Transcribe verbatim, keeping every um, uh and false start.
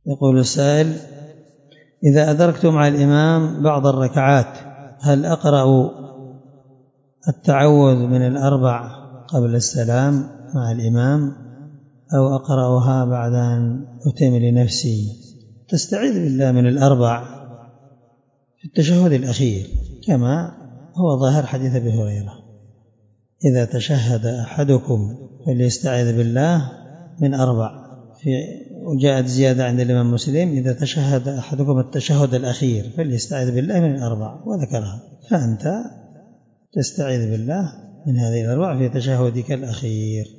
يقول السائل: إذا أدركت مع الإمام بعض الركعات هل أقرأ التعوذ من الأربع قبل السلام مع الإمام أو أقرأها بعد أن أتم لنفسي؟ تستعيذ بالله من الأربع في التشهد الأخير كما هو ظاهر حديث أبي هريرة: إذا تشهد أحدكم فليستعيذ بالله من أربع. في وجاءت زيادة عند الإمام مسلم: إذا تشهد أحدكم التشهد الأخير فليستعيذ بالله من الأربع، وذكرها. فأنت تستعيذ بالله من هذه الأربع في تشهدك الأخير.